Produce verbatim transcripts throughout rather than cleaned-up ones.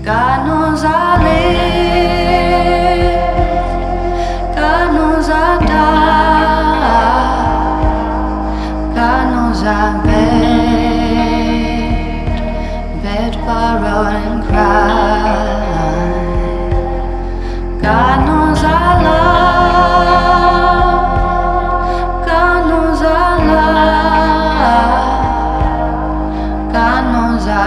God knows I live, God knows I die, God knows I beg, beg, borrow and cry. God knows I love, God knows I love, God knows I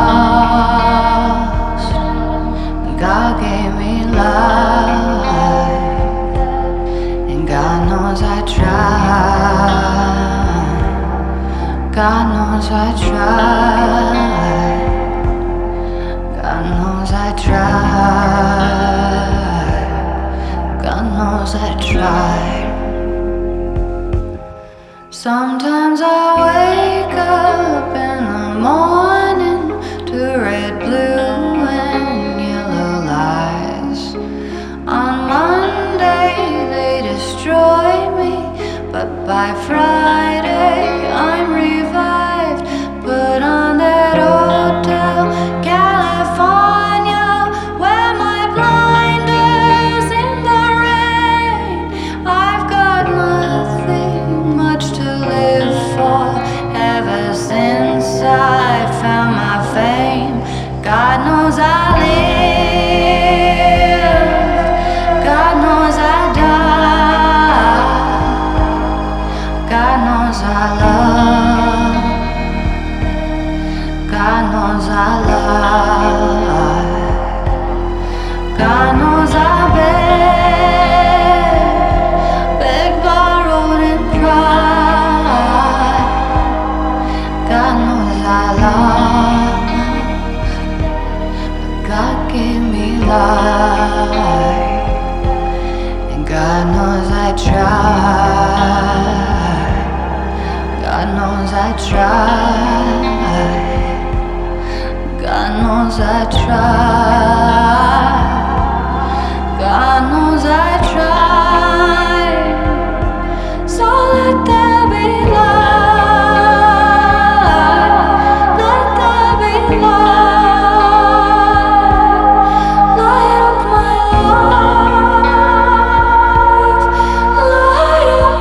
lost, God gave me life, and God knows I tried, God knows I tried, God knows I tried, God knows I tried. Sometimes I wake up in the morning to red, blue, and yellow lights. On Monday they destroy me, but by Friday I'm revived. Put on that Hotel California, wear my blinders in the rain. I've got nothing much to live for ever since I found my fame. God knows I live, God knows I die, God knows I love, God knows I lie, God knows I beg, beg, borrowed and cried. God knows I lost, but God gave me life, and God knows I tried, God knows I tried, God knows I tried, God knows I tried. So let there be light, let there be light, light of my life, light of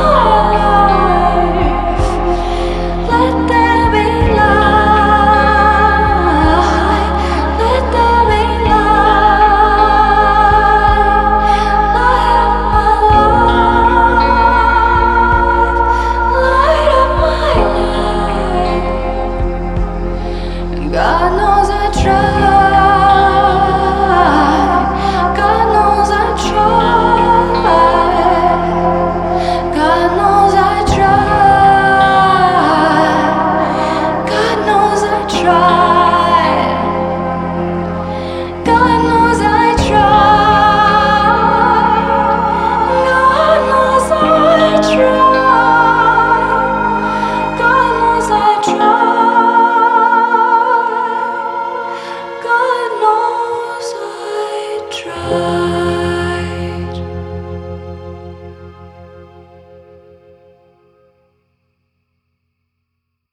my life. Let there be light, let there be light, light of my life, light of my life. God knows I tried, God knows I tried, God knows I tried, God knows I tried, God knows I tried, God knows I tried, God knows I tried, God knows I tried.